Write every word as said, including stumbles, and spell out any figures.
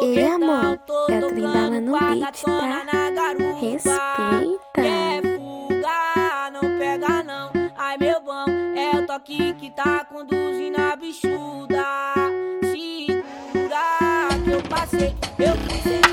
Ei, amor, tô é o Trembala tocando no beat, pagatona tá? na garupa. Respeita. Quer fuga, não pega não. Ai meu bom, é o toque que tá conduzindo a bichuda. Segura que eu passei, eu fui sem